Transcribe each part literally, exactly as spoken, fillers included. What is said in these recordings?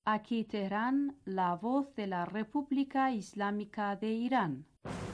Aquí Teherán, la voz de la República Islámica de Irán.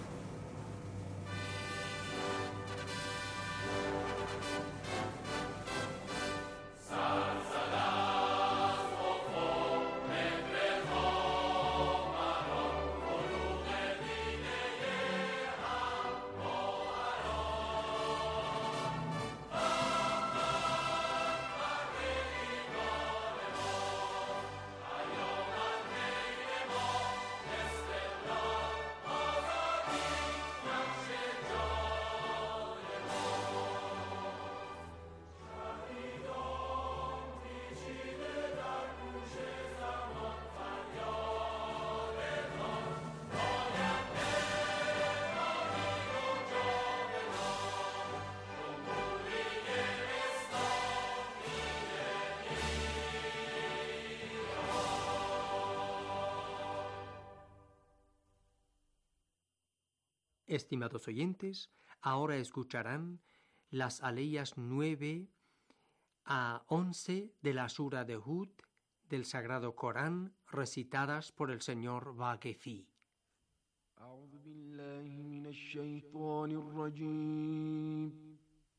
Estimados oyentes, ahora escucharán las aleyas nueve a once de la Sura de Hud del Sagrado Corán, recitadas por el señor Vaquefi. أعوذ بالله من الشيطان الرجيم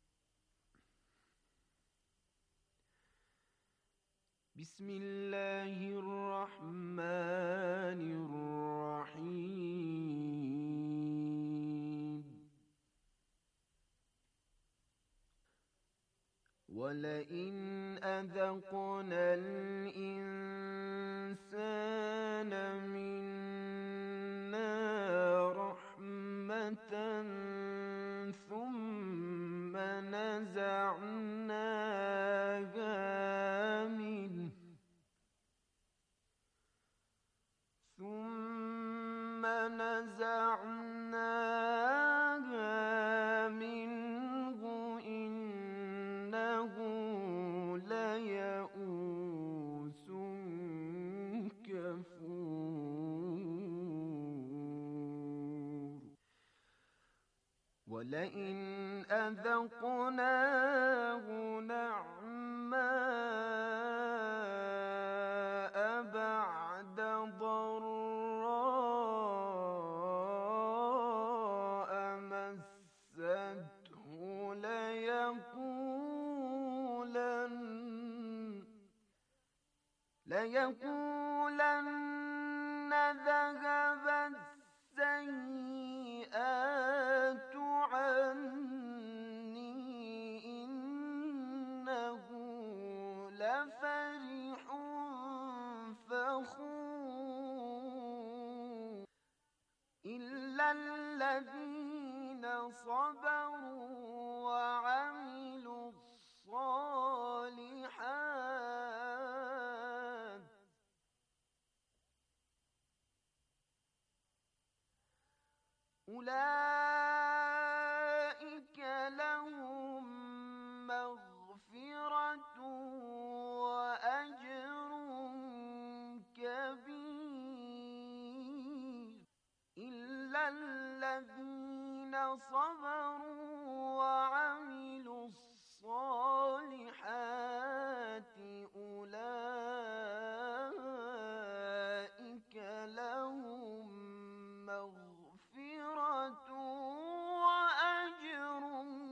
بسم الله الرحمن الرحيم ولئن أذقنا الإنسان منا رحمة ثم نزعناها منه ثم نزعناها منه إنه ليئوس كفور ولئن أذقناه نعماء بعد ضراء مسته ليقولن ليقولن ذهب السيئات عني إنه لفرح فخور إلا الذين صبروا وعملوا الصالحات أولئك لهم مغفرة وأجر كبير إلا الذين صبروا وعملوا الصالحات أولئك لهم مغفرة وأجر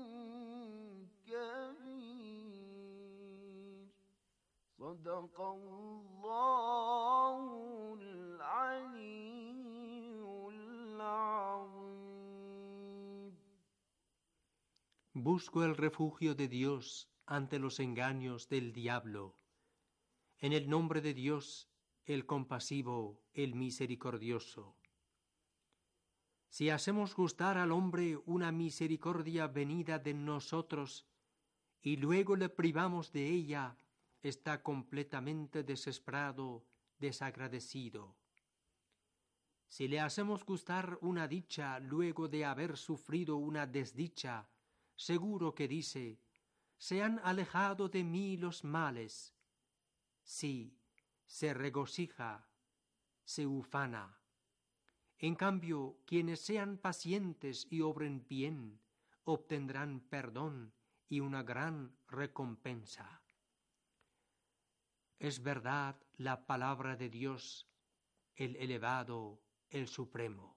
كبير صدق الله العلي العظيم. Busco el refugio de Dios ante los engaños del diablo. En el nombre de Dios, el compasivo, el misericordioso. Si hacemos gustar al hombre una misericordia venida de nosotros y luego le privamos de ella, está completamente desesperado, desagradecido. Si le hacemos gustar una dicha luego de haber sufrido una desdicha, seguro que dice: se han alejado de mí los males. Sí, se regocija, se ufana. En cambio, quienes sean pacientes y obren bien, obtendrán perdón y una gran recompensa. Es verdad la palabra de Dios, el elevado, el supremo.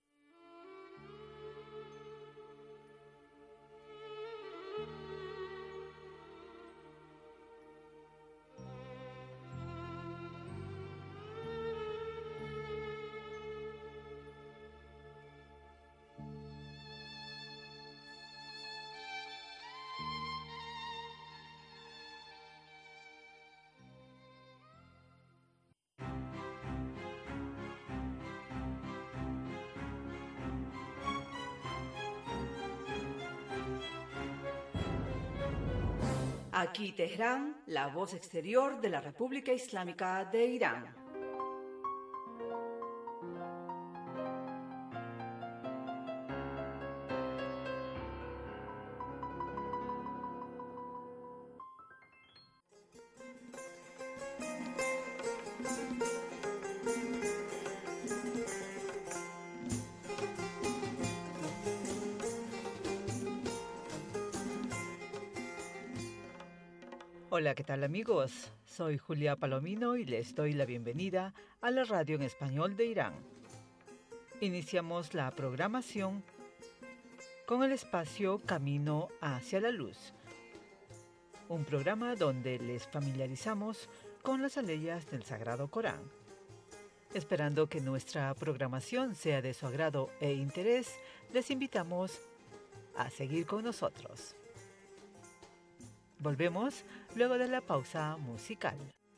Aquí Teherán, la voz exterior de la República Islámica de Irán. Hola, ¿qué tal amigos? Soy Julia Palomino y les doy la bienvenida a la radio en español de Irán. Iniciamos la programación con el espacio Camino hacia la Luz, un programa donde les familiarizamos con las aleyas del Sagrado Corán. Esperando que nuestra programación sea de su agrado e interés, les invitamos a seguir con nosotros. Volvemos luego de la pausa musical.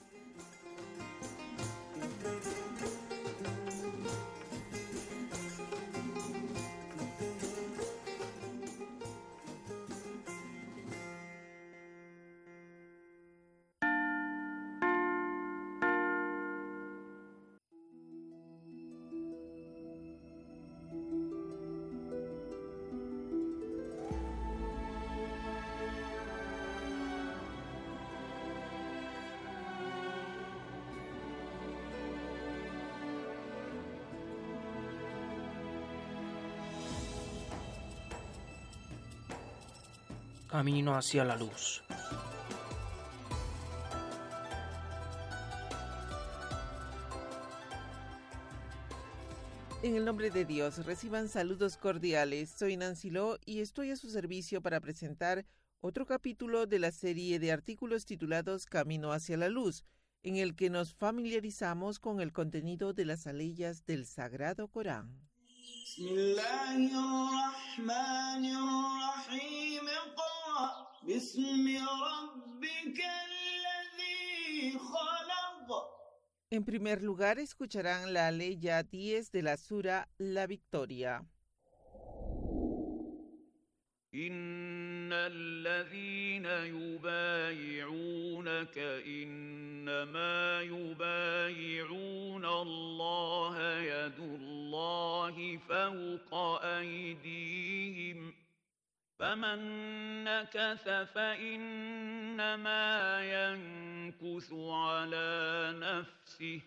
Camino hacia la luz. En el nombre de Dios, reciban saludos cordiales. Soy Nancy Lo y estoy a su servicio para presentar otro capítulo de la serie de artículos titulados Camino hacia la luz, en el que nos familiarizamos con el contenido de las aleyas del Sagrado Corán. En primer lugar, escucharán la aleya diez de la sura La Victoria. Inna alladhina yubayi'unaka innama yubayi'una Allaha yadullahi fawqa aydihim. فمن نكث فإنما ينكث على نفسه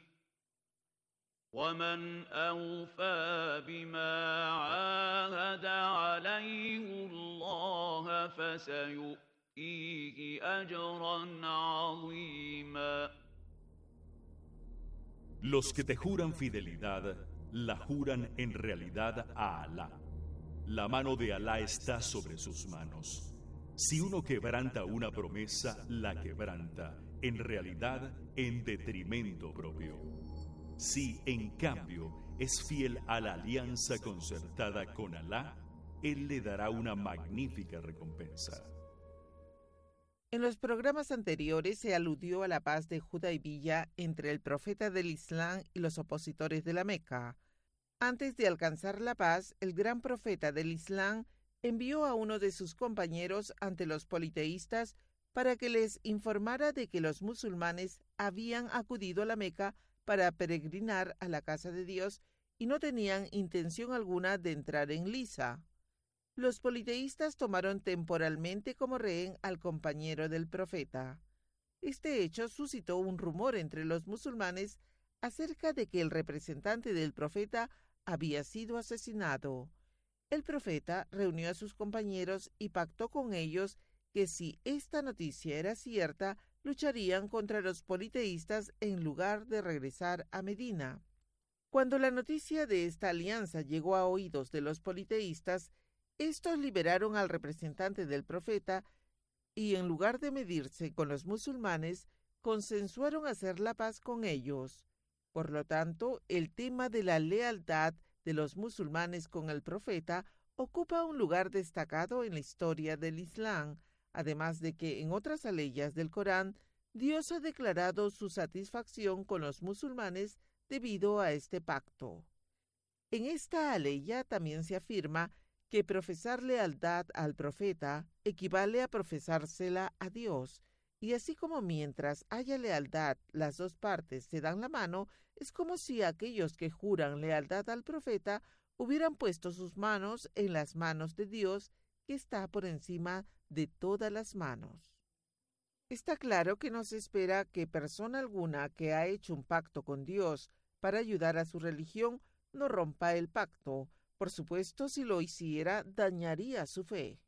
ومن أوفى بما عاهد عليه الله فسيؤتيه أجرا عظيما. Los que te juran fidelidad, la juran en realidad a Alá. La mano de Alá está sobre sus manos. Si uno quebranta una promesa, la quebranta, en realidad, en detrimento propio. Si, en cambio, es fiel a la alianza concertada con Alá, Él le dará una magnífica recompensa. En los programas anteriores se aludió a la paz de Hudaybiyah entre el profeta del Islam y los opositores de la Meca. Antes de alcanzar la paz, el gran profeta del Islam envió a uno de sus compañeros ante los politeístas para que les informara de que los musulmanes habían acudido a la Meca para peregrinar a la casa de Dios y no tenían intención alguna de entrar en liza. Los politeístas tomaron temporalmente como rehén al compañero del profeta. Este hecho suscitó un rumor entre los musulmanes acerca de que el representante del profeta había sido asesinado. El profeta reunió a sus compañeros y pactó con ellos que si esta noticia era cierta, lucharían contra los politeístas en lugar de regresar a Medina. Cuando la noticia de esta alianza llegó a oídos de los politeístas, estos liberaron al representante del profeta y, en lugar de medirse con los musulmanes, consensuaron hacer la paz con ellos. Por lo tanto, el tema de la lealtad de los musulmanes con el profeta ocupa un lugar destacado en la historia del Islam, además de que en otras aleyas del Corán, Dios ha declarado su satisfacción con los musulmanes debido a este pacto. En esta aleya también se afirma que profesar lealtad al profeta equivale a profesársela a Dios, y así como mientras haya lealtad las dos partes se dan la mano, es como si aquellos que juran lealtad al profeta hubieran puesto sus manos en las manos de Dios, que está por encima de todas las manos. Está claro que no se espera que persona alguna que ha hecho un pacto con Dios para ayudar a su religión no rompa el pacto. Por supuesto, si lo hiciera, dañaría su fe.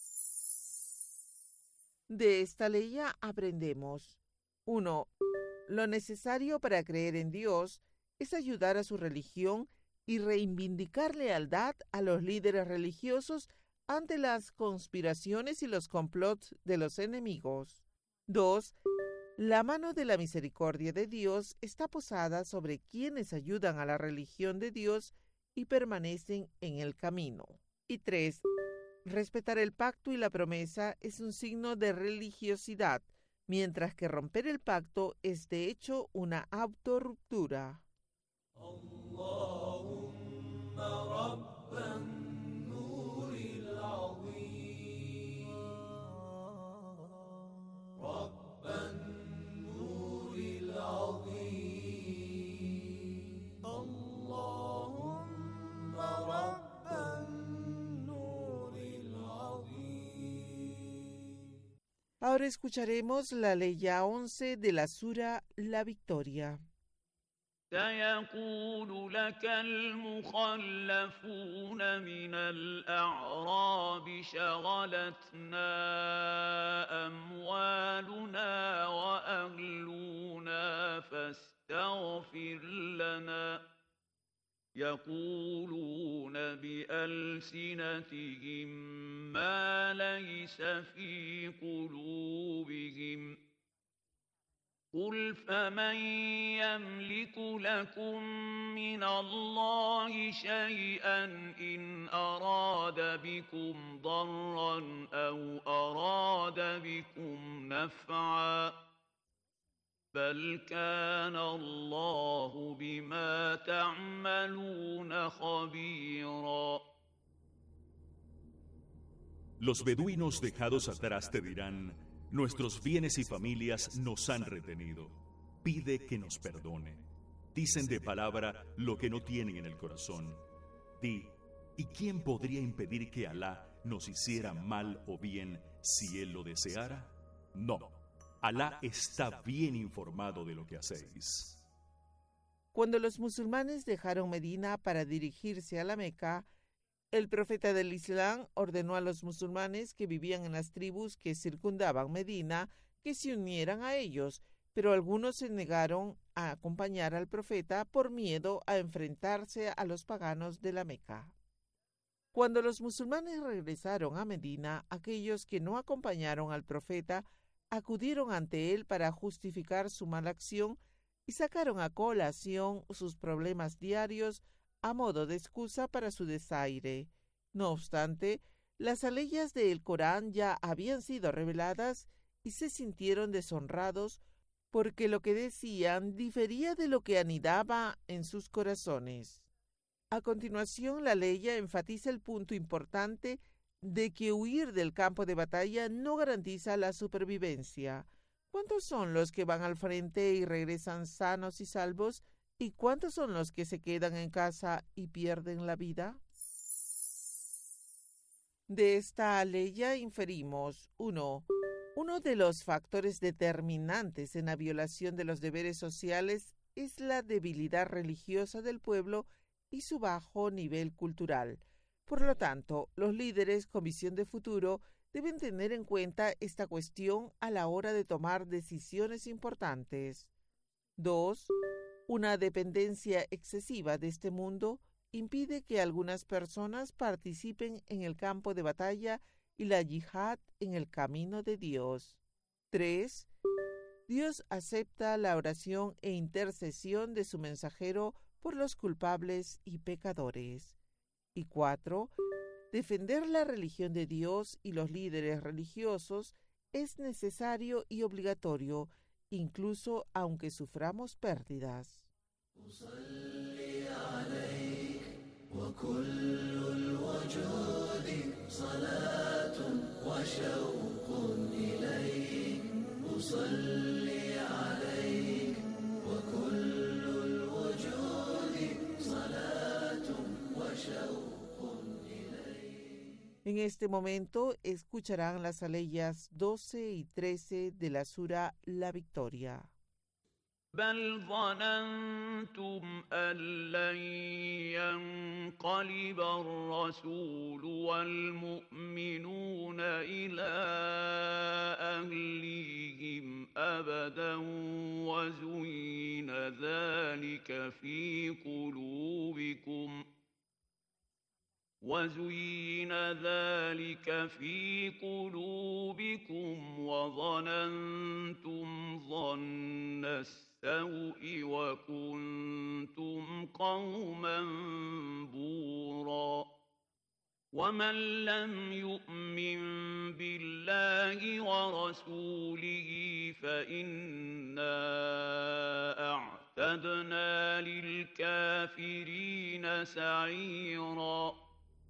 De esta ley aprendemos: uno. Lo necesario para creer en Dios es ayudar a su religión y reivindicar lealtad a los líderes religiosos ante las conspiraciones y los complots de los enemigos. dos. La mano de la misericordia de Dios está posada sobre quienes ayudan a la religión de Dios y permanecen en el camino. Y tres. Respetar el pacto y la promesa es un signo de religiosidad, mientras que romper el pacto es de hecho una autorruptura. Ahora escucharemos la leya once de la sura La Victoria. سيقول لك المخلفون من الأعراب شغلتنا أموالنا وأهلنا فاستغفر لنا يقولون بألسنتهم ما ليس في قلوبهم قل فمن يملك لكم من الله شيئا إن أراد بكم ضرا أو أراد بكم نفعا بل كان الله بما تعملون خبيرا. Los beduinos dejados atrás te dirán: nuestros bienes y familias nos han retenido. Pide que nos perdone. Dicen de palabra lo que no tienen en el corazón. Di, ¿y quién podría impedir que Alá nos hiciera mal o bien si Él lo deseara? No, Alá está bien informado de lo que hacéis. Cuando los musulmanes dejaron Medina para dirigirse a la Meca, el profeta del Islam ordenó a los musulmanes que vivían en las tribus que circundaban Medina que se unieran a ellos, pero algunos se negaron a acompañar al profeta por miedo a enfrentarse a los paganos de la Meca. Cuando los musulmanes regresaron a Medina, aquellos que no acompañaron al profeta acudieron ante él para justificar su mala acción y sacaron a colación sus problemas diarios a modo de excusa para su desaire. No obstante, las aleyas del Corán ya habían sido reveladas y se sintieron deshonrados porque lo que decían difería de lo que anidaba en sus corazones. A continuación, la leya enfatiza el punto importante de que huir del campo de batalla no garantiza la supervivencia. ¿Cuántos son los que van al frente y regresan sanos y salvos? ¿Y cuántos son los que se quedan en casa y pierden la vida? De esta leya inferimos: uno. Uno de los factores determinantes en la violación de los deberes sociales es la debilidad religiosa del pueblo y su bajo nivel cultural. Por lo tanto, los líderes con visión de futuro deben tener en cuenta esta cuestión a la hora de tomar decisiones importantes. dos. Una dependencia excesiva de este mundo impide que algunas personas participen en el campo de batalla y la yihad en el camino de Dios. tres. Dios acepta la oración e intercesión de su mensajero por los culpables y pecadores. Y cuatro. Defender la religión de Dios y los líderes religiosos es necesario y obligatorio, incluso aunque suframos pérdidas. En este momento escucharán las aleyas doce y trece de la sura La Victoria. بل ظننتم أن لن ينقلب الرسول والمؤمنون إلى أهليهم أبدا وزين ذلك في قلوبكم وزين ذلك في قلوبكم وظننتم ظن السوء وكنتم قوما بورا ومن لم يؤمن بالله ورسوله فإنا أعتدنا للكافرين سعيرا.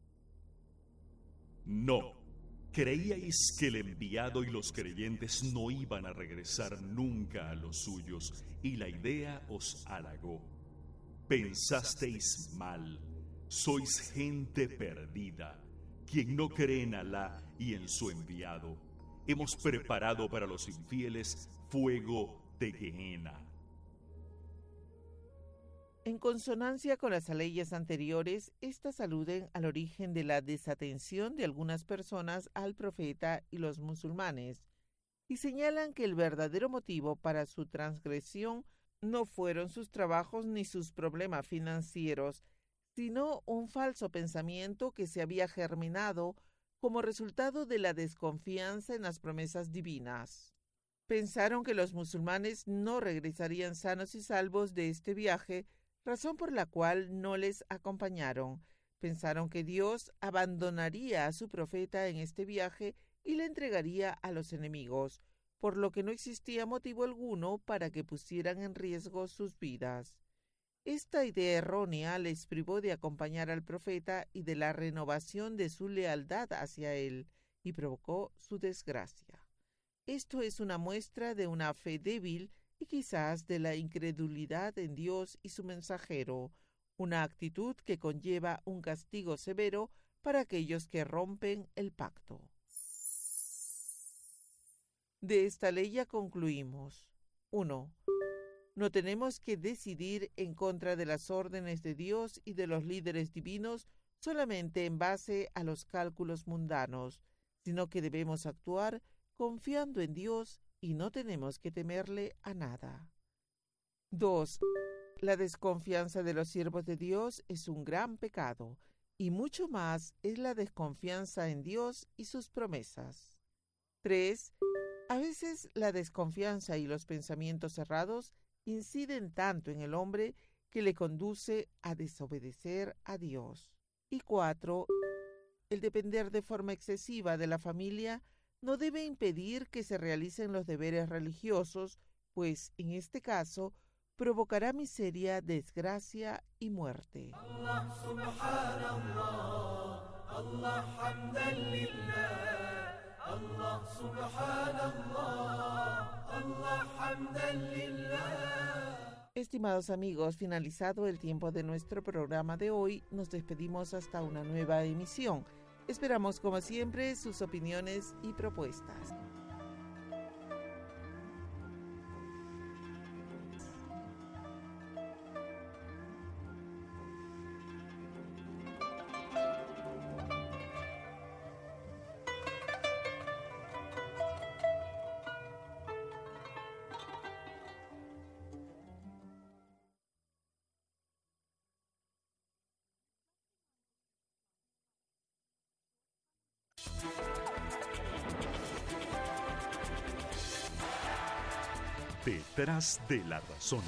No, creíais que el enviado y los creyentes no iban a regresar nunca a los suyos, y la idea os halagó. Pensasteis mal, sois gente perdida, quien no cree en Alá y en su enviado. Hemos preparado para los infieles fuego de Gehenna. En consonancia con las leyes anteriores, estas aluden al origen de la desatención de algunas personas al profeta y los musulmanes, y señalan que el verdadero motivo para su transgresión no fueron sus trabajos ni sus problemas financieros, sino un falso pensamiento que se había germinado como resultado de la desconfianza en las promesas divinas. Pensaron que los musulmanes no regresarían sanos y salvos de este viaje, razón por la cual no les acompañaron. Pensaron que Dios abandonaría a su profeta en este viaje y le entregaría a los enemigos, por lo que no existía motivo alguno para que pusieran en riesgo sus vidas. Esta idea errónea les privó de acompañar al profeta y de la renovación de su lealtad hacia él, y provocó su desgracia. Esto es una muestra de una fe débil y quizás de la incredulidad en Dios y su mensajero, una actitud que conlleva un castigo severo para aquellos que rompen el pacto. De esta ley ya concluimos. uno. No tenemos que decidir en contra de las órdenes de Dios y de los líderes divinos solamente en base a los cálculos mundanos, sino que debemos actuar confiando en Dios y no tenemos que temerle a nada. dos. La desconfianza de los siervos de Dios es un gran pecado, y mucho más es la desconfianza en Dios y sus promesas. tres. A veces la desconfianza y los pensamientos errados inciden tanto en el hombre que le conduce a desobedecer a Dios. Y cuatro. El depender de forma excesiva de la familia no debe impedir que se realicen los deberes religiosos, pues en este caso provocará miseria, desgracia y muerte. Allah subhanallah, Allah hamdan lillah, Allah subhanallah, Allah hamdan lillah. Estimados amigos, finalizado el tiempo de nuestro programa de hoy, nos despedimos hasta una nueva emisión. Esperamos, como siempre, sus opiniones y propuestas. Detrás de la razón.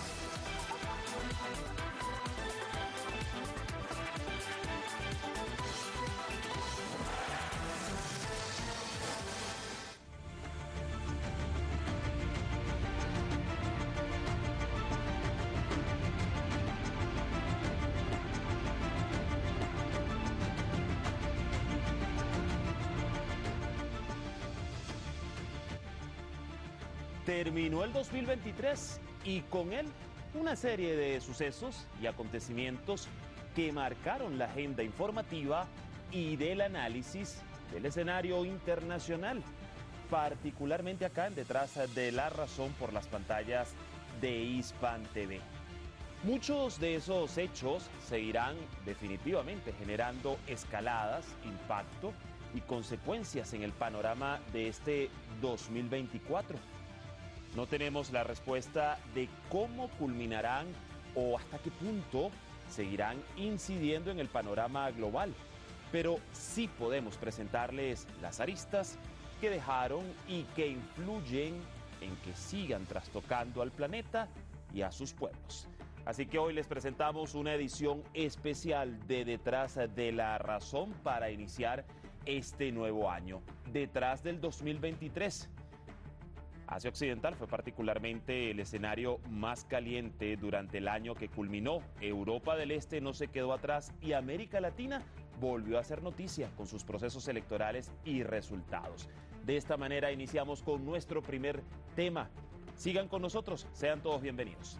Terminó el dos mil veintitrés y con él una serie de sucesos y acontecimientos que marcaron la agenda informativa y del análisis del escenario internacional, particularmente acá en Detrás de la Razón por las pantallas de Hispan T V. Muchos de esos hechos seguirán definitivamente generando escaladas, impacto y consecuencias en el panorama de este dos mil veinticuatro. No tenemos la respuesta de cómo culminarán o hasta qué punto seguirán incidiendo en el panorama global, pero sí podemos presentarles las aristas que dejaron y que influyen en que sigan trastocando al planeta y a sus pueblos. Así que hoy les presentamos una edición especial de Detrás de la Razón para iniciar este nuevo año, detrás del dos mil veintitrés. Asia Occidental fue particularmente el escenario más caliente durante el año que culminó. Europa del Este no se quedó atrás y América Latina volvió a hacer noticia con sus procesos electorales y resultados. De esta manera iniciamos con nuestro primer tema. Sigan con nosotros, sean todos bienvenidos.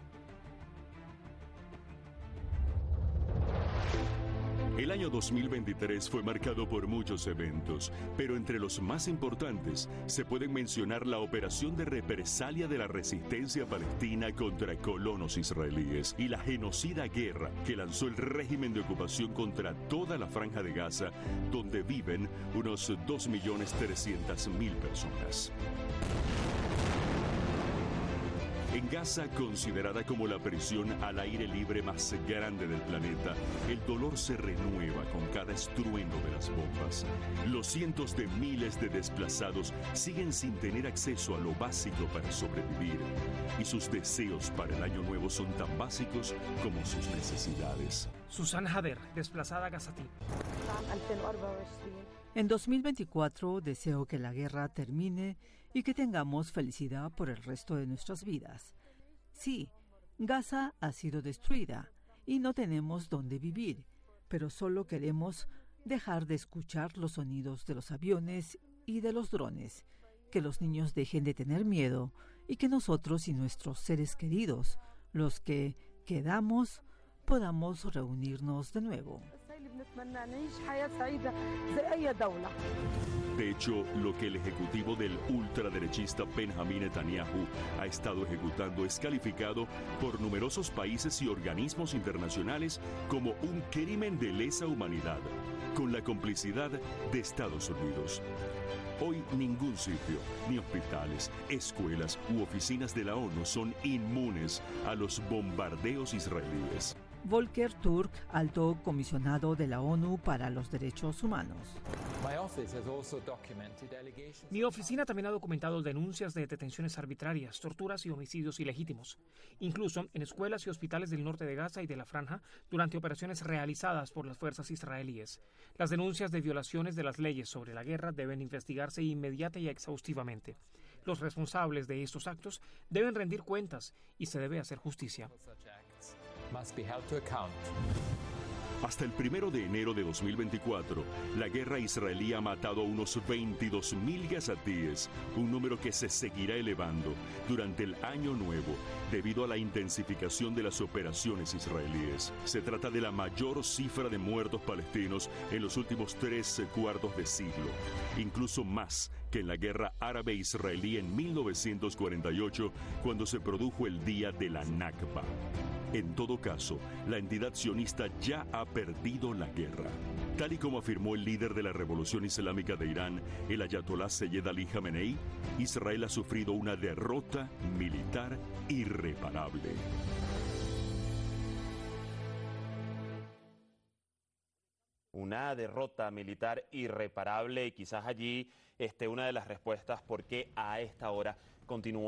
El año dos mil veintitrés fue marcado por muchos eventos, pero entre los más importantes se pueden mencionar la operación de represalia de la resistencia palestina contra colonos israelíes y la genocida guerra que lanzó el régimen de ocupación contra toda la franja de Gaza, donde viven unos dos millones trescientas mil personas. En Gaza, considerada como la prisión al aire libre más grande del planeta, el dolor se renueva con cada estruendo de las bombas. Los cientos de miles de desplazados siguen sin tener acceso a lo básico para sobrevivir, y sus deseos para el año nuevo son tan básicos como sus necesidades. Susan Hader, desplazada Gazatí. En dos mil veinticuatro deseo que la guerra termine y que tengamos felicidad por el resto de nuestras vidas. Sí, Gaza ha sido destruida y no tenemos dónde vivir, pero solo queremos dejar de escuchar los sonidos de los aviones y de los drones, que los niños dejen de tener miedo y que nosotros y nuestros seres queridos, los que quedamos, podamos reunirnos de nuevo. De hecho, lo que el ejecutivo del ultraderechista Benjamin Netanyahu ha estado ejecutando es calificado por numerosos países y organismos internacionales como un crimen de lesa humanidad, con la complicidad de Estados Unidos. Hoy ningún sitio, ni hospitales, escuelas u oficinas de la ONU son inmunes a los bombardeos israelíes. Volker Turk, alto comisionado de la ONU para los Derechos Humanos. Mi oficina también ha documentado denuncias de detenciones arbitrarias, torturas y homicidios ilegítimos, incluso en escuelas y hospitales del norte de Gaza y de la Franja durante operaciones realizadas por las fuerzas israelíes. Las denuncias de violaciones de las leyes sobre la guerra deben investigarse inmediata y exhaustivamente. Los responsables de estos actos deben rendir cuentas y se debe hacer justicia. Hasta el primero de enero de dos mil veinticuatro, la guerra israelí ha matado a unos veintidós mil gazatíes, un número que se seguirá elevando durante el año nuevo debido a la intensificación de las operaciones israelíes. Se trata de la mayor cifra de muertos palestinos en los últimos tres cuartos de siglo, incluso más que en la guerra árabe-israelí en mil novecientos cuarenta y ocho, cuando se produjo el día de la Nakba. En todo caso, la entidad sionista ya ha perdido la guerra. Tal y como afirmó el líder de la Revolución Islámica de Irán, el ayatolá Seyed Ali Khamenei, Israel ha sufrido una derrota militar irreparable. Una derrota militar irreparable y quizás allí esté una de las respuestas por qué a esta hora continúa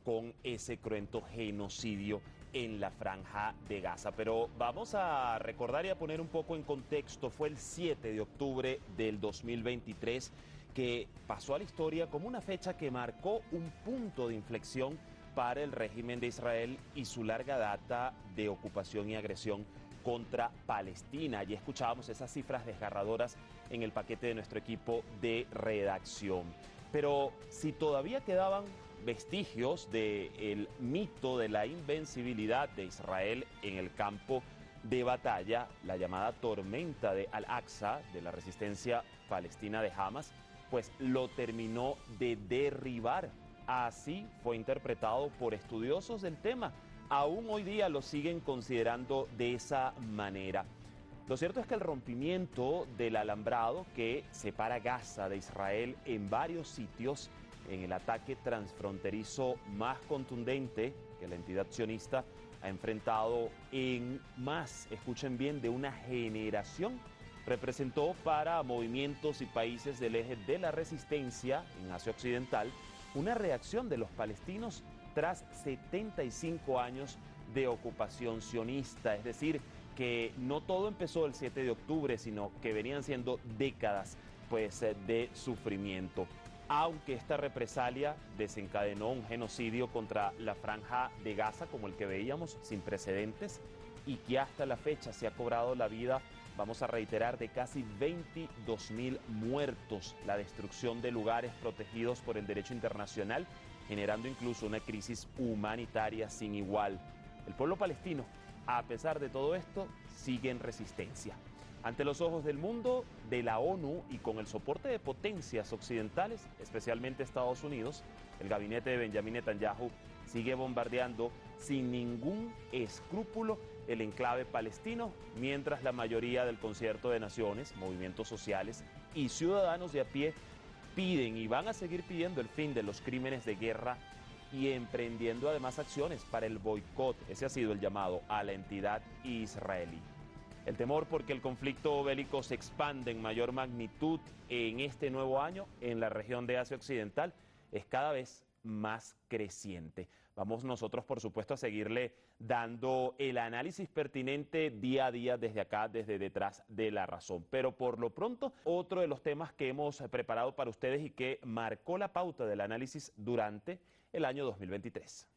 con ese cruento genocidio en la Franja de Gaza. Pero vamos a recordar y a poner un poco en contexto. Fue el siete de octubre del dos mil veintitrés que pasó a la historia como una fecha que marcó un punto de inflexión para el régimen de Israel y su larga data de ocupación y agresión contra Palestina. Allí escuchábamos esas cifras desgarradoras en el paquete de nuestro equipo de redacción. Pero si todavía quedaban vestigios del mito de la invencibilidad de Israel en el campo de batalla, la llamada tormenta de Al-Aqsa, de la resistencia palestina de Hamas, pues lo terminó de derribar. Así fue interpretado por estudiosos del tema. Aún hoy día lo siguen considerando de esa manera. Lo cierto es que el rompimiento del alambrado que separa Gaza de Israel en varios sitios, en el ataque transfronterizo más contundente que la entidad sionista ha enfrentado en más, escuchen bien, de una generación, representó para movimientos y países del eje de la resistencia en Asia Occidental una reacción de los palestinos tras setenta y cinco años de ocupación sionista. Es decir, que no todo empezó el siete de octubre, sino que venían siendo décadas pues, de sufrimiento. Aunque esta represalia desencadenó un genocidio contra la Franja de Gaza, como el que veíamos, sin precedentes, y que hasta la fecha se ha cobrado la vida, vamos a reiterar, de casi veintidós mil muertos, la destrucción de lugares protegidos por el derecho internacional, generando incluso una crisis humanitaria sin igual. El pueblo palestino, a pesar de todo esto, sigue en resistencia. Ante los ojos del mundo, de la ONU y con el soporte de potencias occidentales, especialmente Estados Unidos, el gabinete de Benjamin Netanyahu sigue bombardeando sin ningún escrúpulo el enclave palestino, mientras la mayoría del concierto de naciones, movimientos sociales y ciudadanos de a pie piden y van a seguir pidiendo el fin de los crímenes de guerra y emprendiendo además acciones para el boicot, ese ha sido el llamado, a la entidad israelí. El temor porque el conflicto bélico se expande en mayor magnitud en este nuevo año en la región de Asia Occidental es cada vez más creciente. Vamos nosotros, por supuesto, a seguirle dando el análisis pertinente día a día desde acá, desde detrás de la razón. Pero por lo pronto, otro de los temas que hemos preparado para ustedes y que marcó la pauta del análisis durante el año dos mil veintitrés.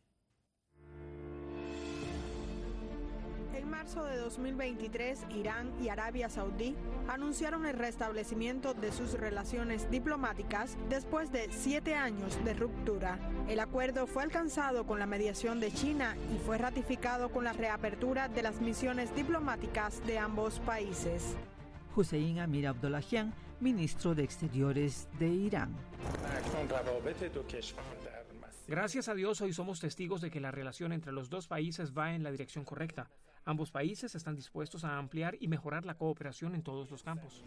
En marzo de dos mil veintitrés, Irán y Arabia Saudí anunciaron el restablecimiento de sus relaciones diplomáticas después de siete años de ruptura. El acuerdo fue alcanzado con la mediación de China y fue ratificado con la reapertura de las misiones diplomáticas de ambos países. Hussein Amir Abdollahian, ministro de Exteriores de Irán. Gracias a Dios, hoy somos testigos de que la relación entre los dos países va en la dirección correcta. Ambos países están dispuestos a ampliar y mejorar la cooperación en todos los campos.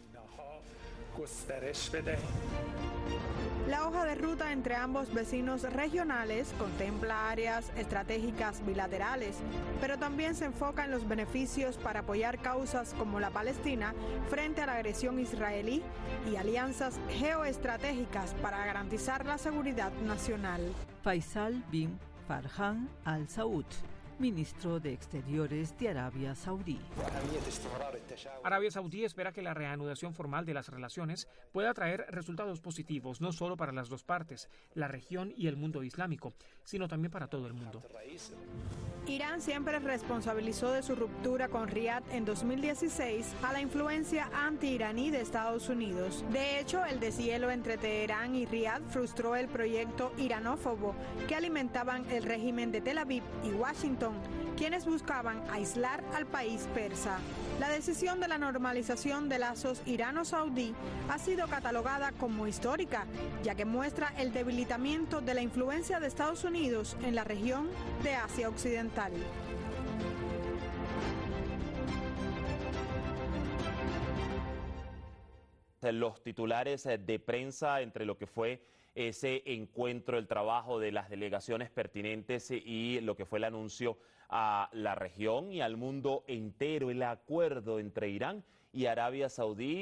La hoja de ruta entre ambos vecinos regionales contempla áreas estratégicas bilaterales, pero también se enfoca en los beneficios para apoyar causas como la Palestina frente a la agresión israelí y alianzas geoestratégicas para garantizar la seguridad nacional. Faisal bin Farhan Al Saud, ministro de Exteriores de Arabia Saudí. Arabia Saudí espera que la reanudación formal de las relaciones pueda traer resultados positivos no solo para las dos partes, la región y el mundo islámico, sino también para todo el mundo. Irán siempre responsabilizó de su ruptura con Riad en dos mil dieciséis a la influencia anti-iraní de Estados Unidos. De hecho, el deshielo entre Teherán y Riad frustró el proyecto iranófobo que alimentaban el régimen de Tel Aviv y Washington, quienes buscaban aislar al país persa. La decisión de la normalización de lazos irano-saudí ha sido catalogada como histórica, ya que muestra el debilitamiento de la influencia de Estados Unidos en la región de Asia Occidental. Los titulares de prensa entre lo que fue ese encuentro, el trabajo de las delegaciones pertinentes y lo que fue el anuncio a la región y al mundo entero, el acuerdo entre Irán y Arabia Saudí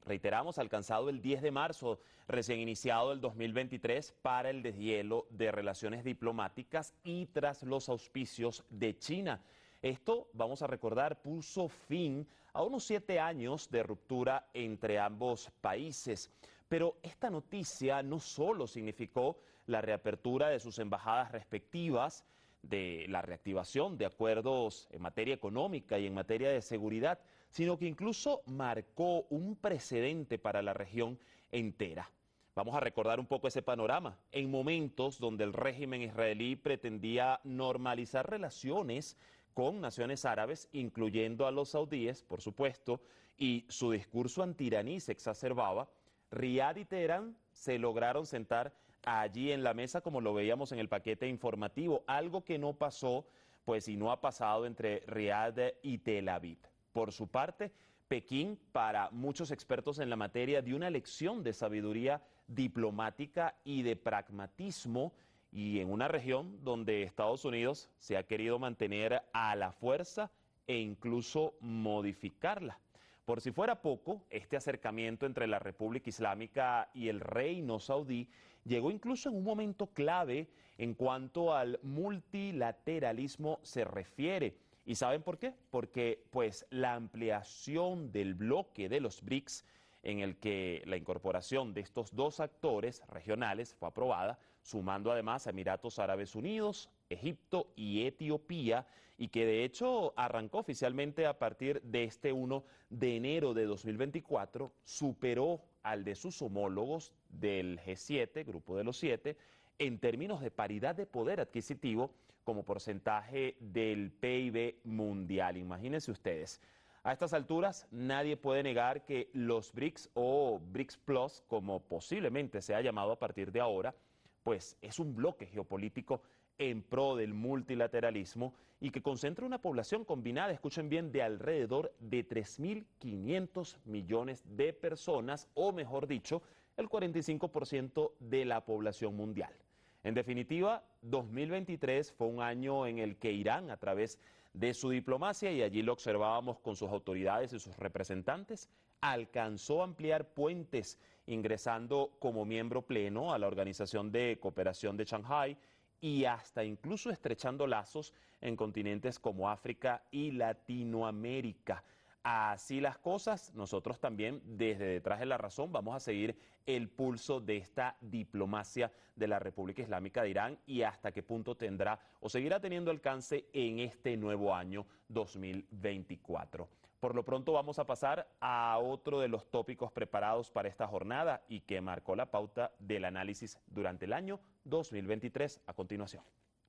reiteramos, alcanzado el diez de marzo, recién iniciado el dos mil veintitrés, para el deshielo de relaciones diplomáticas y tras los auspicios de China. Esto, vamos a recordar, puso fin a unos siete años de ruptura entre ambos países. Pero esta noticia no solo significó la reapertura de sus embajadas respectivas, de la reactivación de acuerdos en materia económica y en materia de seguridad, sino que incluso marcó un precedente para la región entera. Vamos a recordar un poco ese panorama. En momentos donde el régimen israelí pretendía normalizar relaciones con naciones árabes, incluyendo a los saudíes, por supuesto, y su discurso antiraní se exacerbaba, Riad y Teherán se lograron sentar allí en la mesa, como lo veíamos en el paquete informativo, algo que no pasó, pues y no ha pasado entre Riad y Tel Aviv. Por su parte, Pekín, para muchos expertos en la materia, dio una lección de sabiduría diplomática y de pragmatismo, y en una región donde Estados Unidos se ha querido mantener a la fuerza e incluso modificarla. Por si fuera poco, este acercamiento entre la República Islámica y el reino saudí llegó incluso en un momento clave en cuanto al multilateralismo se refiere. ¿Y saben por qué? Porque pues la ampliación del bloque de los BRICS, en el que la incorporación de estos dos actores regionales fue aprobada, sumando además a Emiratos Árabes Unidos, Egipto y Etiopía, y que de hecho arrancó oficialmente a partir de este primero de enero de dos mil veinticuatro, superó al de sus homólogos del G siete, Grupo de los Siete, en términos de paridad de poder adquisitivo como porcentaje del P I B mundial. Imagínense ustedes. A estas alturas, nadie puede negar que los BRICS o BRICS Plus, como posiblemente se ha llamado a partir de ahora, pues es un bloque geopolítico en pro del multilateralismo y que concentra una población combinada, escuchen bien, de alrededor de tres mil quinientos millones de personas, o mejor dicho, el cuarenta y cinco por ciento de la población mundial. En definitiva, dos mil veintitrés fue un año en el que Irán, a través de su diplomacia, y allí lo observábamos con sus autoridades y sus representantes, alcanzó a ampliar puentes, ingresando como miembro pleno a la Organización de Cooperación de Shanghái y hasta incluso estrechando lazos en continentes como África y Latinoamérica. Así las cosas, nosotros también desde Detrás de la Razón vamos a seguir el pulso de esta diplomacia de la República Islámica de Irán y hasta qué punto tendrá o seguirá teniendo alcance en este nuevo año dos mil veinticuatro. Por lo pronto vamos a pasar a otro de los tópicos preparados para esta jornada y que marcó la pauta del análisis durante el año dos mil veintitrés a continuación.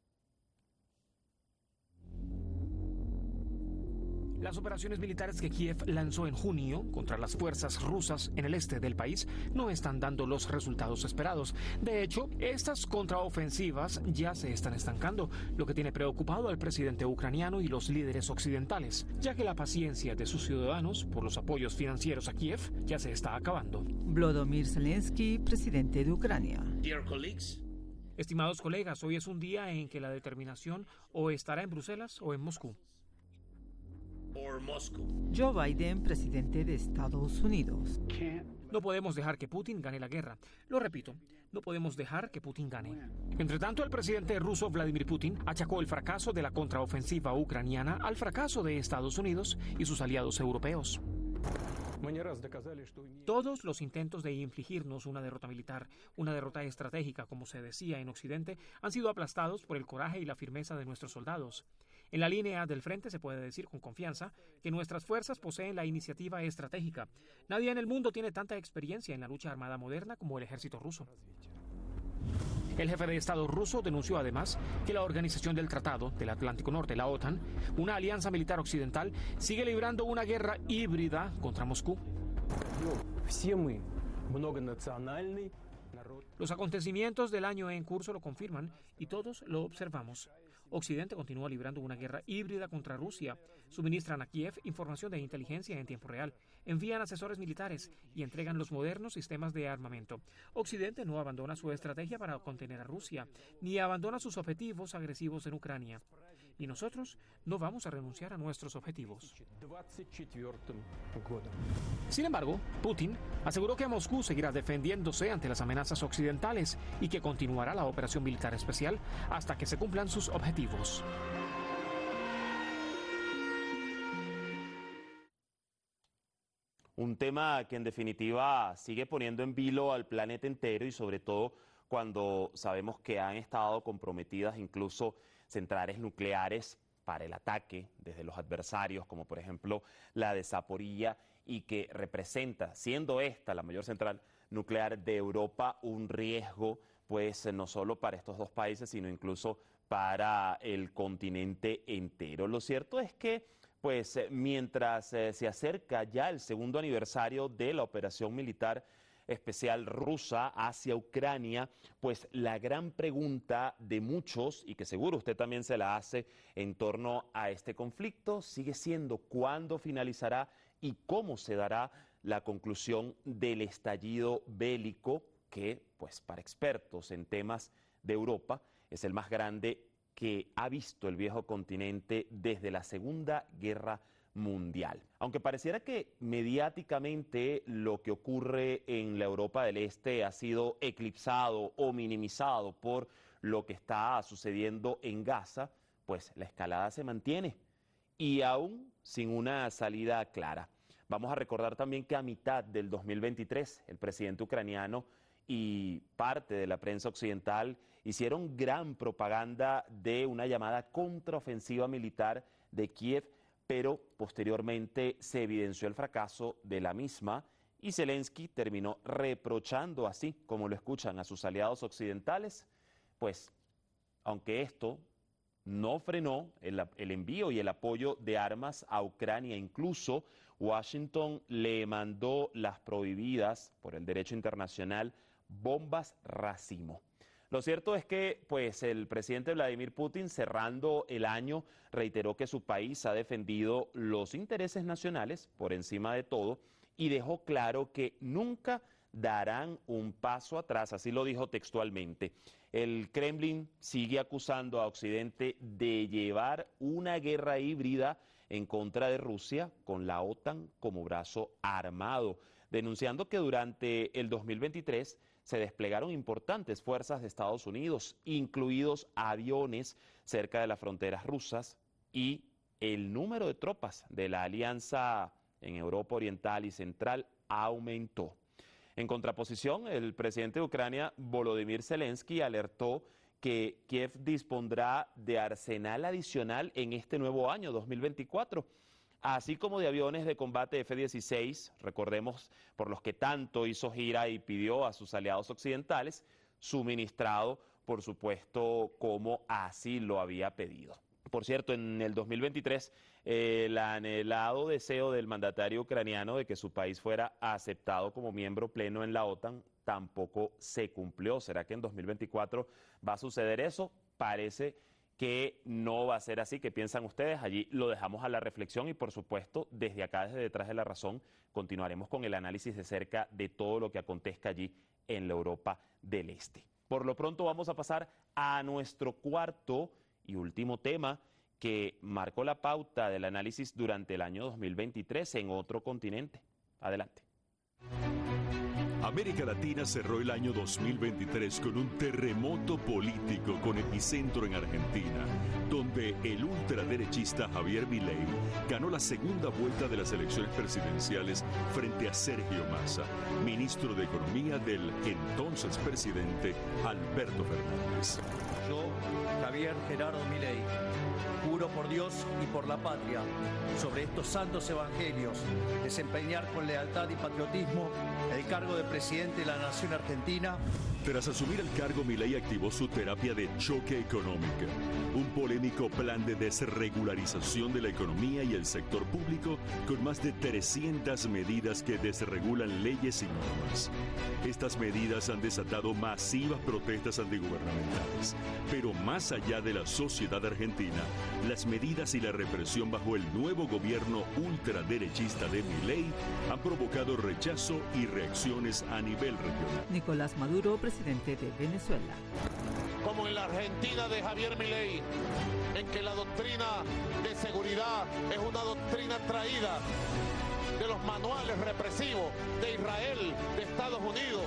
Las operaciones militares que Kiev lanzó en junio contra las fuerzas rusas en el este del país no están dando los resultados esperados. De hecho, estas contraofensivas ya se están estancando, lo que tiene preocupado al presidente ucraniano y los líderes occidentales, ya que la paciencia de sus ciudadanos por los apoyos financieros a Kiev ya se está acabando. Volodymyr Zelensky, presidente de Ucrania. Dear colleagues, Estimados colegas, hoy es un día en que la determinación o estará en Bruselas o en Moscú. Joe Biden, presidente de Estados Unidos. No podemos dejar que Putin gane la guerra. Lo repito, no podemos dejar que Putin gane. Entre tanto, el presidente ruso Vladimir Putin achacó el fracaso de la contraofensiva ucraniana al fracaso de Estados Unidos y sus aliados europeos. Todos los intentos de infligirnos una derrota militar, una derrota estratégica, como se decía en Occidente, han sido aplastados por el coraje y la firmeza de nuestros soldados. En la línea del frente se puede decir con confianza que nuestras fuerzas poseen la iniciativa estratégica. Nadie en el mundo tiene tanta experiencia en la lucha armada moderna como el ejército ruso. El jefe de Estado ruso denunció además que la Organización del Tratado del Atlántico Norte, la OTAN, una alianza militar occidental, sigue librando una guerra híbrida contra Moscú. Los acontecimientos del año en curso lo confirman y todos lo observamos. Occidente continúa librando una guerra híbrida contra Rusia. Suministran a Kiev información de inteligencia en tiempo real, envían asesores militares y entregan los modernos sistemas de armamento. Occidente no abandona su estrategia para contener a Rusia, ni abandona sus objetivos agresivos en Ucrania. y nosotros no vamos a renunciar a nuestros objetivos. Sin embargo, Putin aseguró que Moscú seguirá defendiéndose ante las amenazas occidentales y que continuará la operación militar especial hasta que se cumplan sus objetivos. Un tema que en definitiva sigue poniendo en vilo al planeta entero y sobre todo cuando sabemos que han estado comprometidas incluso centrales nucleares para el ataque desde los adversarios, como por ejemplo la de Zaporilla, y que representa, siendo esta la mayor central nuclear de Europa, un riesgo pues no solo para estos dos países, sino incluso para el continente entero. Lo cierto es que pues mientras eh, se acerca ya el segundo aniversario de la operación militar especial rusa hacia Ucrania, pues la gran pregunta de muchos, y que seguro usted también se la hace en torno a este conflicto, sigue siendo cuándo finalizará y cómo se dará la conclusión del estallido bélico que, pues para expertos en temas de Europa, es el más grande que ha visto el viejo continente desde la Segunda Guerra Mundial. Aunque pareciera que mediáticamente lo que ocurre en la Europa del Este ha sido eclipsado o minimizado por lo que está sucediendo en Gaza, pues la escalada se mantiene y aún sin una salida clara. Vamos a recordar también que a mitad del dos mil veintitrés el presidente ucraniano y parte de la prensa occidental hicieron gran propaganda de una llamada contraofensiva militar de Kiev, pero posteriormente se evidenció el fracaso de la misma y Zelensky terminó reprochando, así como lo escuchan, a sus aliados occidentales, pues aunque esto no frenó el, el envío y el apoyo de armas a Ucrania, incluso Washington le mandó las prohibidas por el derecho internacional bombas racimo. Lo cierto es que pues, el presidente Vladimir Putin, cerrando el año, reiteró que su país ha defendido los intereses nacionales por encima de todo y dejó claro que nunca darán un paso atrás, así lo dijo textualmente. El Kremlin sigue acusando a Occidente de llevar una guerra híbrida en contra de Rusia con la OTAN como brazo armado, denunciando que durante el dos mil veintitrés se desplegaron importantes fuerzas de Estados Unidos, incluidos aviones cerca de las fronteras rusas, y el número de tropas de la alianza en Europa Oriental y Central aumentó. En contraposición, el presidente de Ucrania, Volodymyr Zelensky, alertó que Kiev dispondrá de arsenal adicional en este nuevo año, dos mil veinticuatro, así como de aviones de combate F dieciséis, recordemos, por los que tanto hizo gira y pidió a sus aliados occidentales, suministrado, por supuesto, como así lo había pedido. Por cierto, en el dos mil veintitrés, eh, el anhelado deseo del mandatario ucraniano de que su país fuera aceptado como miembro pleno en la OTAN tampoco se cumplió. ¿Será que en dos mil veinticuatro va a suceder eso? Parece que no va a ser así. ¿Qué piensan ustedes? Allí lo dejamos a la reflexión y, por supuesto, desde acá, desde Detrás de la Razón, continuaremos con el análisis de cerca de todo lo que acontezca allí en la Europa del Este. Por lo pronto vamos a pasar a nuestro cuarto y último tema que marcó la pauta del análisis durante el año dos mil veintitrés en otro continente. Adelante. América Latina cerró el año dos mil veintitrés con un terremoto político con epicentro en Argentina, donde el ultraderechista Javier Milei ganó la segunda vuelta de las elecciones presidenciales frente a Sergio Massa, ministro de Economía del entonces presidente Alberto Fernández. Yo, Javier Gerardo Milei, juro por Dios y por la patria, sobre estos santos evangelios, desempeñar con lealtad y patriotismo el cargo de presidente de la Nación Argentina. Tras asumir el cargo, Milei activó su terapia de choque económica, un polémico plan de desregularización de la economía y el sector público con más de trescientas medidas que desregulan leyes y normas. Estas medidas han desatado masivas protestas antigubernamentales, pero más allá de la sociedad argentina, las medidas y la represión bajo el nuevo gobierno ultraderechista de Milei han provocado rechazo y reacciones a nivel regional. Nicolás Maduro, presidente de Venezuela. como en la Argentina de Javier Milei, en que la doctrina de seguridad es una doctrina traída de los manuales represivos de Israel, de Estados Unidos,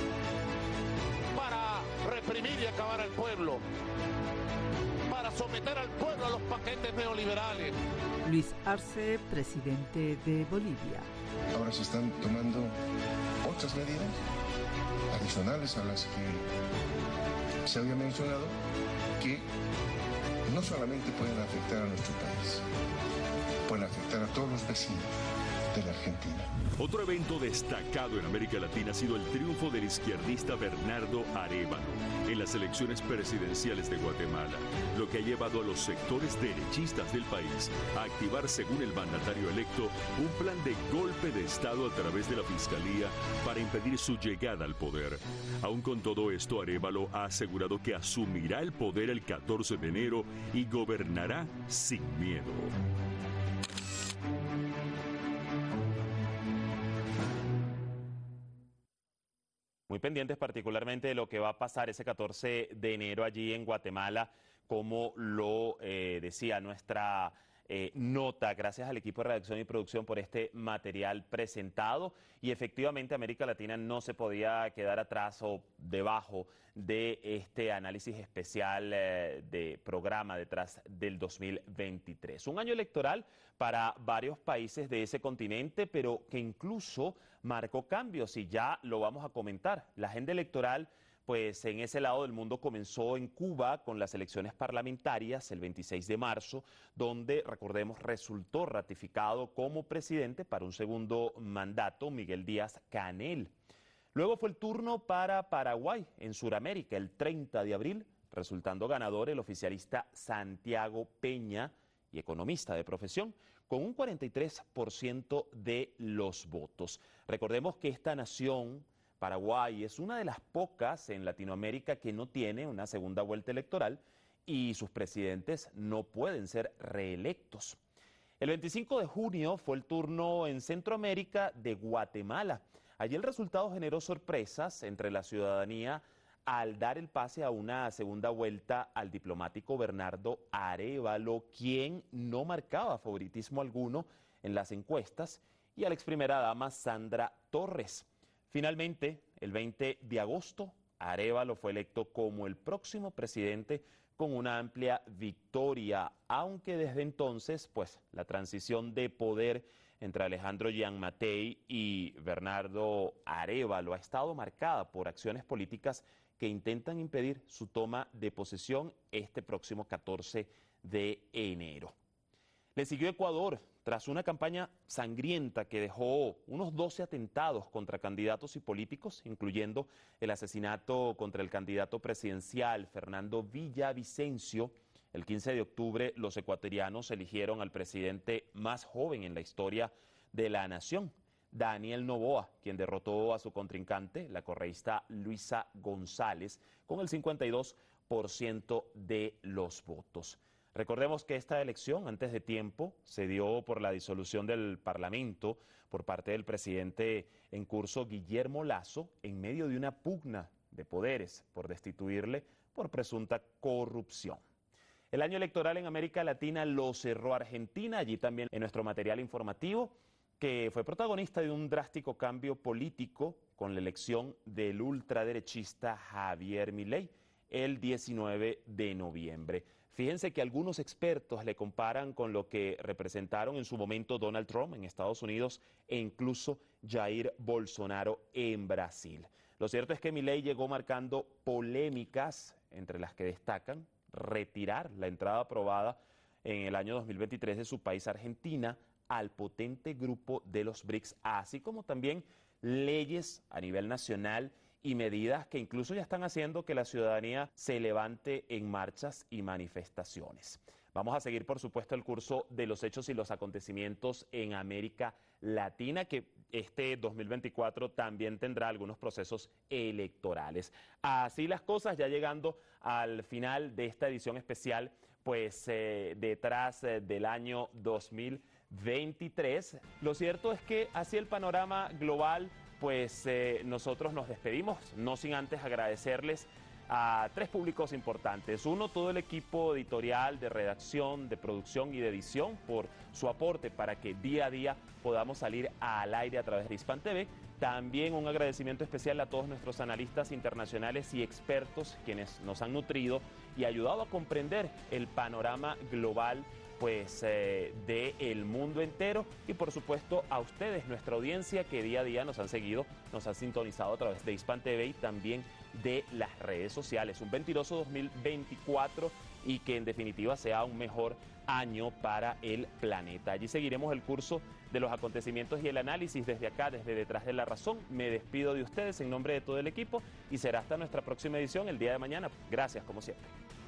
para reprimir y acabar al pueblo, para someter al pueblo a los paquetes neoliberales. Luis Arce, presidente de Bolivia. Ahora se están tomando otras medidas adicionales a las que se había mencionado, que no solamente pueden afectar a nuestro país, pueden afectar a todos los vecinos de la Argentina. Otro evento destacado en América Latina ha sido el triunfo del izquierdista Bernardo Arévalo en las elecciones presidenciales de Guatemala, lo que ha llevado a los sectores derechistas del país a activar, según el mandatario electo, un plan de golpe de Estado a través de la Fiscalía para impedir su llegada al poder. Aún con todo esto, Arévalo ha asegurado que asumirá el poder el catorce de enero y gobernará sin miedo. Muy pendientes particularmente de lo que va a pasar ese catorce de enero allí en Guatemala, como lo eh, decía nuestra eh, nota, gracias al equipo de redacción y producción por este material presentado. Y efectivamente América Latina no se podía quedar atrás o debajo de este análisis especial eh, de programa detrás del dos mil veintitrés. Un año electoral para varios países de ese continente, pero que incluso marcó cambios y ya lo vamos a comentar. La agenda electoral, pues en ese lado del mundo comenzó en Cuba con las elecciones parlamentarias el veintiséis de marzo, donde, recordemos, resultó ratificado como presidente para un segundo mandato Miguel Díaz-Canel. Luego fue el turno para Paraguay en Sudamérica el treinta de abril, resultando ganador el oficialista Santiago Peña, y economista de profesión, con un cuarenta y tres por ciento de los votos. Recordemos que esta nación, Paraguay, es una de las pocas en Latinoamérica que no tiene una segunda vuelta electoral y sus presidentes no pueden ser reelectos. El veinticinco de junio fue el turno en Centroamérica de Guatemala. Allí el resultado generó sorpresas entre la ciudadanía al dar el pase a una segunda vuelta al diplomático Bernardo Arévalo, quien no marcaba favoritismo alguno en las encuestas, y a la ex primera dama Sandra Torres. Finalmente, el veinte de agosto, Arévalo fue electo como el próximo presidente con una amplia victoria, aunque desde entonces, pues, la transición de poder entre Alejandro Gianmattei y Bernardo Arévalo ha estado marcada por acciones políticas que intentan impedir su toma de posesión este próximo catorce de enero. Le siguió Ecuador tras una campaña sangrienta que dejó unos doce atentados contra candidatos y políticos, incluyendo el asesinato contra el candidato presidencial Fernando Villavicencio. El quince de octubre los ecuatorianos eligieron al presidente más joven en la historia de la nación, Daniel Noboa, quien derrotó a su contrincante, la correísta Luisa González, con el cincuenta y dos por ciento de los votos. Recordemos que esta elección, antes de tiempo, se dio por la disolución del Parlamento por parte del presidente en curso, Guillermo Lasso, en medio de una pugna de poderes por destituirle por presunta corrupción. El año electoral en América Latina lo cerró Argentina, allí también en nuestro material informativo, que fue protagonista de un drástico cambio político con la elección del ultraderechista Javier Milei el diecinueve de noviembre. Fíjense que algunos expertos le comparan con lo que representaron en su momento Donald Trump en Estados Unidos e incluso Jair Bolsonaro en Brasil. Lo cierto es que Milei llegó marcando polémicas, entre las que destacan retirar la entrada aprobada en el año dos mil veintitrés de su país, Argentina, al potente grupo de los BRICS, así como también leyes a nivel nacional y medidas que incluso ya están haciendo que la ciudadanía se levante en marchas y manifestaciones. Vamos a seguir, por supuesto, el curso de los hechos y los acontecimientos en América Latina, que este dos mil veinticuatro también tendrá algunos procesos electorales. Así las cosas, ya llegando al final de esta edición especial, pues eh, detrás eh, del año dos mil veintitrés. Lo cierto es que así el panorama global, pues eh, nosotros nos despedimos, no sin antes agradecerles a tres públicos importantes. Uno, todo el equipo editorial, de redacción, de producción y de edición por su aporte para que día a día podamos salir al aire a través de Hispan T V. También un agradecimiento especial a todos nuestros analistas internacionales y expertos quienes nos han nutrido y ayudado a comprender el panorama global pues eh, del mundo entero, y por supuesto a ustedes, nuestra audiencia que día a día nos han seguido, nos han sintonizado a través de Hispan T V y también de las redes sociales. Un ventiroso dos mil veinticuatro y que en definitiva sea un mejor año para el planeta. Allí seguiremos el curso de los acontecimientos y el análisis desde acá, desde Detrás de la Razón. Me despido de ustedes en nombre de todo el equipo y será hasta nuestra próxima edición el día de mañana. Gracias como siempre.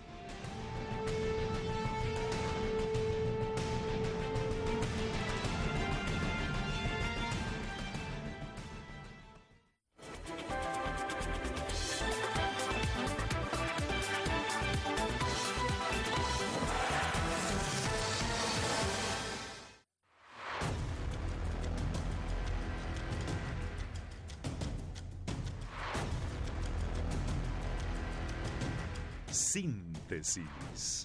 Síntesis.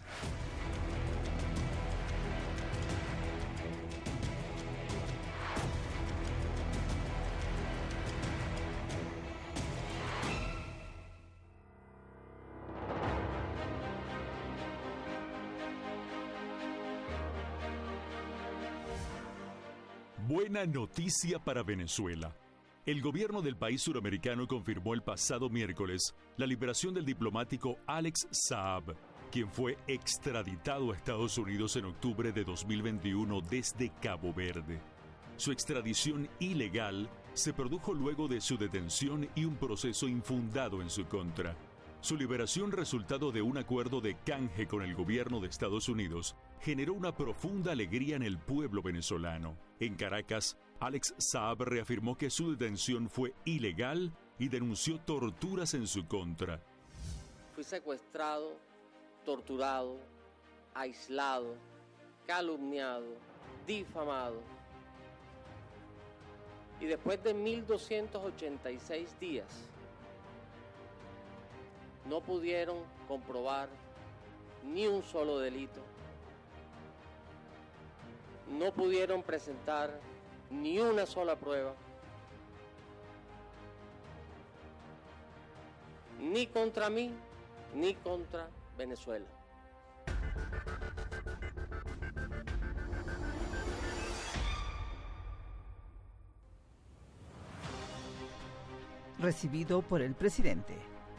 Buena noticia para Venezuela. El gobierno del país suramericano confirmó el pasado miércoles la liberación del diplomático Alex Saab, quien fue extraditado a Estados Unidos en octubre de dos mil veintiuno desde Cabo Verde. Su extradición ilegal se produjo luego de su detención y un proceso infundado en su contra. Su liberación, resultado de un acuerdo de canje con el gobierno de Estados Unidos, generó una profunda alegría en el pueblo venezolano. En Caracas, Alex Saab reafirmó que su detención fue ilegal y denunció torturas en su contra. Fui secuestrado, torturado, aislado, calumniado, difamado. Y después de mil doscientos ochenta y seis días, no pudieron comprobar ni un solo delito. No pudieron presentar ni una sola prueba, ni contra mí, ni contra Venezuela. Recibido por el presidente.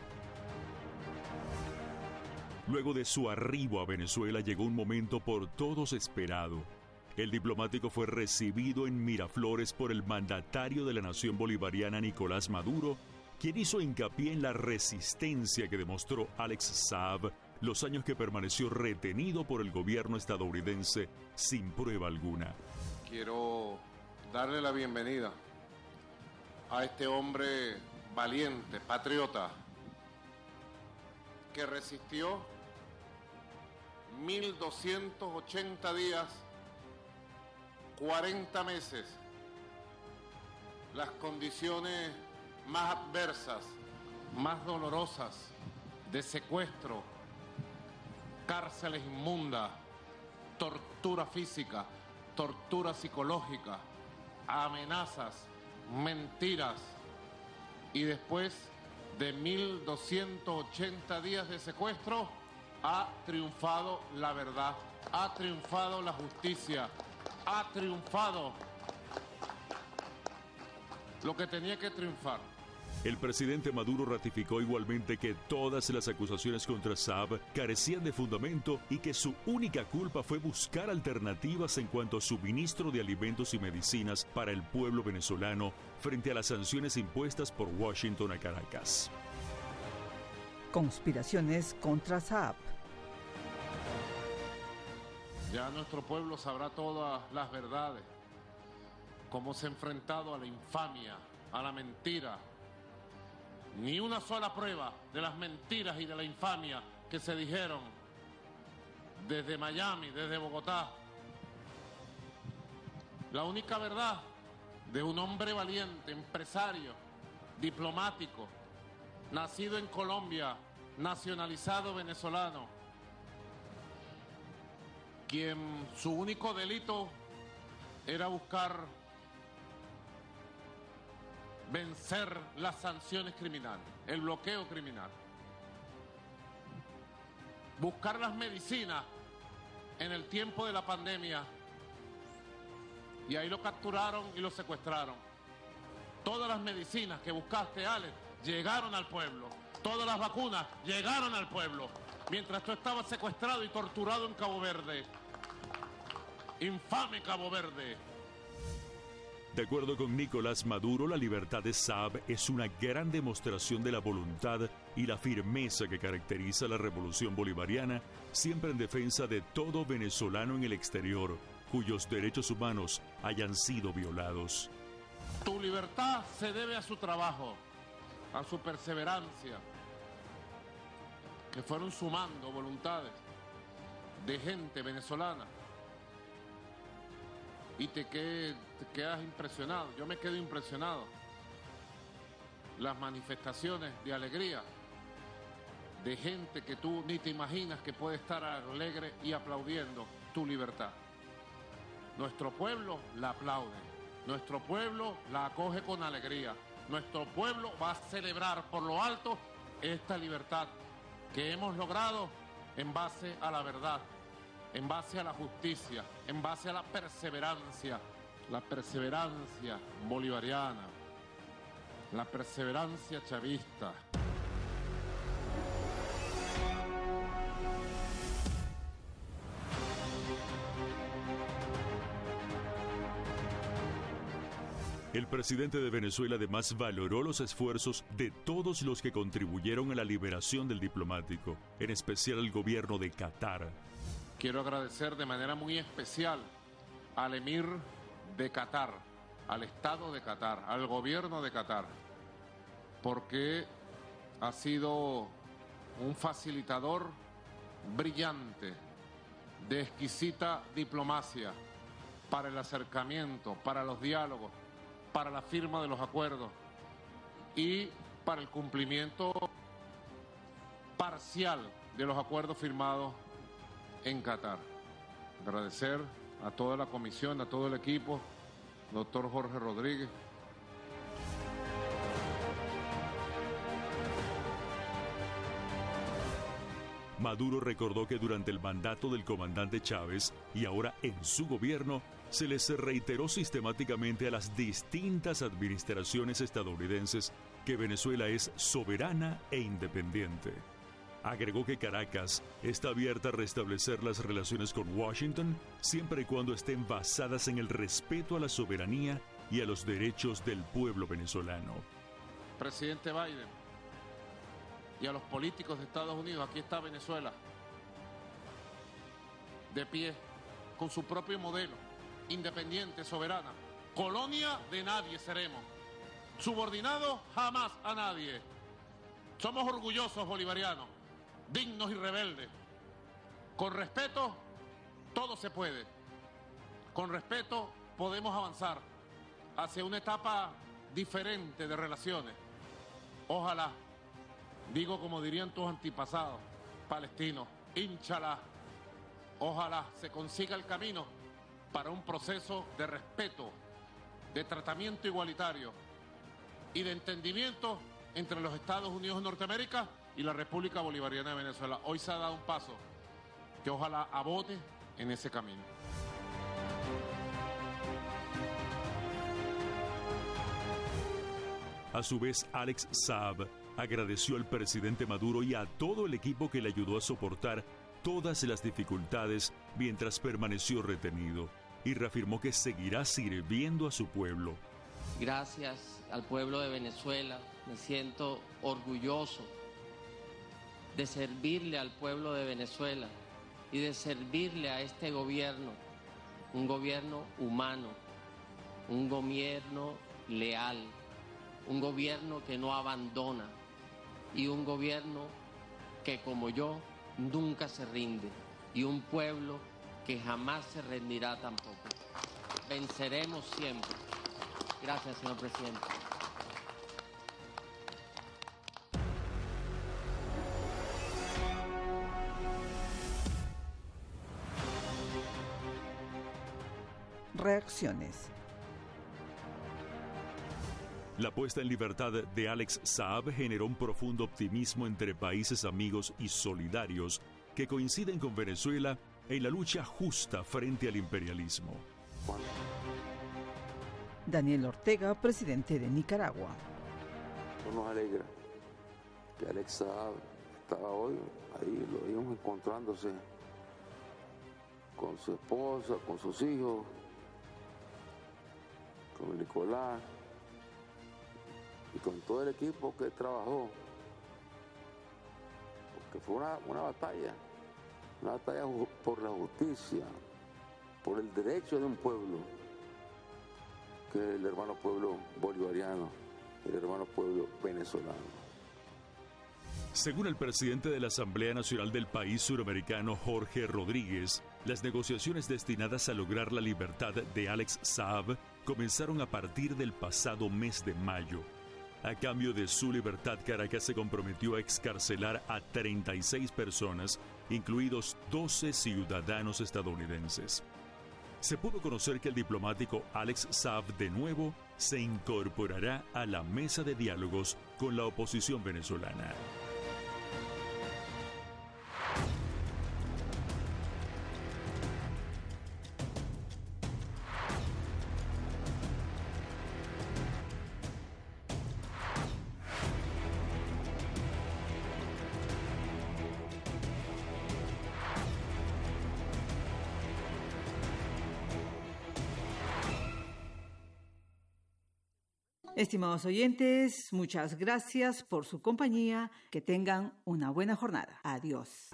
Luego de su arribo a Venezuela llegó un momento por todos esperado. El diplomático fue recibido en Miraflores por el mandatario de la nación bolivariana Nicolás Maduro, quien hizo hincapié en la resistencia que demostró Alex Saab los años que permaneció retenido por el gobierno estadounidense sin prueba alguna. Quiero darle la bienvenida a este hombre valiente, patriota, que resistió mil doscientos ochenta días, cuarenta meses, las condiciones más adversas, más dolorosas, de secuestro, cárceles inmundas, tortura física, tortura psicológica, amenazas, mentiras, y después de mil doscientos ochenta días de secuestro, ha triunfado la verdad, ha triunfado la justicia, ha triunfado lo que tenía que triunfar. El presidente Maduro ratificó igualmente que todas las acusaciones contra Saab carecían de fundamento y que su única culpa fue buscar alternativas en cuanto a suministro de alimentos y medicinas para el pueblo venezolano frente a las sanciones impuestas por Washington a Caracas. Conspiraciones contra Saab. Ya nuestro pueblo sabrá todas las verdades, cómo se ha enfrentado a la infamia, a la mentira. Ni una sola prueba de las mentiras y de la infamia que se dijeron desde Miami, desde Bogotá. La única verdad de un hombre valiente, empresario, diplomático, nacido en Colombia, nacionalizado venezolano, quien su único delito era buscar vencer las sanciones criminales, el bloqueo criminal, buscar las medicinas en el tiempo de la pandemia, y ahí lo capturaron y lo secuestraron. Todas las medicinas que buscaste, Alex, llegaron al pueblo. Todas las vacunas llegaron al pueblo. Mientras tú estabas secuestrado y torturado en Cabo Verde. Infame Cabo Verde. De acuerdo con Nicolás Maduro, la libertad de Saab es una gran demostración de la voluntad y la firmeza que caracteriza la revolución bolivariana, siempre en defensa de todo venezolano en el exterior, cuyos derechos humanos hayan sido violados. Tu libertad se debe a su trabajo, a su perseverancia, que fueron sumando voluntades de gente venezolana. Y te, qued, te quedas impresionado, yo me quedo impresionado. Las manifestaciones de alegría de gente que tú ni te imaginas que puede estar alegre y aplaudiendo tu libertad. Nuestro pueblo la aplaude, nuestro pueblo la acoge con alegría, nuestro pueblo va a celebrar por lo alto esta libertad que hemos logrado en base a la verdad, en base a la justicia, en base a la perseverancia, la perseverancia bolivariana, la perseverancia chavista. El presidente de Venezuela además valoró los esfuerzos de todos los que contribuyeron a la liberación del diplomático, en especial al gobierno de Qatar. Quiero agradecer de manera muy especial al emir de Qatar, al Estado de Qatar, al gobierno de Qatar, porque ha sido un facilitador brillante, de exquisita diplomacia, para el acercamiento, para los diálogos, para la firma de los acuerdos y para el cumplimiento parcial de los acuerdos firmados en Qatar. Agradecer a toda la comisión, a todo el equipo, doctor Jorge Rodríguez. Maduro recordó que durante el mandato del comandante Chávez y ahora en su gobierno se les reiteró sistemáticamente a las distintas administraciones estadounidenses que Venezuela es soberana e independiente. Agregó que Caracas está abierta a restablecer las relaciones con Washington siempre y cuando estén basadas en el respeto a la soberanía y a los derechos del pueblo venezolano. Presidente Biden y a los políticos de Estados Unidos, aquí está Venezuela, de pie, con su propio modelo, independiente, soberana. Colonia de nadie seremos, subordinados jamás a nadie. Somos orgullosos bolivarianos, dignos y rebeldes. Con respeto, todo se puede. Con respeto podemos avanzar hacia una etapa diferente de relaciones. Ojalá, digo como dirían tus antepasados palestinos, inshallah, ojalá se consiga el camino para un proceso de respeto, de tratamiento igualitario y de entendimiento entre los Estados Unidos de Norteamérica y la República Bolivariana de Venezuela. Hoy se ha dado un paso que ojalá abote en ese camino. A su vez, Alex Saab agradeció al presidente Maduro y a todo el equipo que le ayudó a soportar todas las dificultades mientras permaneció retenido, y reafirmó que seguirá sirviendo a su pueblo. Gracias al pueblo de Venezuela, me siento orgulloso de servirle al pueblo de Venezuela y de servirle a este gobierno, un gobierno humano, un gobierno leal, un gobierno que no abandona y un gobierno que, como yo, nunca se rinde, y un pueblo que jamás se rendirá tampoco. Venceremos siempre. Gracias, señor presidente. reacciones. La puesta en libertad de Alex Saab generó un profundo optimismo entre países amigos y solidarios que coinciden con Venezuela en la lucha justa frente al imperialismo. Daniel Ortega, presidente de Nicaragua. Nos alegra que Alex Saab estaba hoy, ahí lo vimos encontrándose con su esposa, con sus hijos, con Nicolás y con todo el equipo que trabajó, porque fue una, una batalla, una batalla por la justicia, por el derecho de un pueblo, que es el hermano pueblo bolivariano, el hermano pueblo venezolano. Según el presidente de la Asamblea Nacional del país suramericano, Jorge Rodríguez, las negociaciones destinadas a lograr la libertad de Alex Saab comenzaron a partir del pasado mes de mayo. A cambio de su libertad, Caracas se comprometió a excarcelar a treinta y seis personas, incluidos doce ciudadanos estadounidenses. Se pudo conocer que el diplomático Alex Saab de nuevo se incorporará a la mesa de diálogos con la oposición venezolana. Estimados oyentes, muchas gracias por su compañía. Que tengan una buena jornada. Adiós.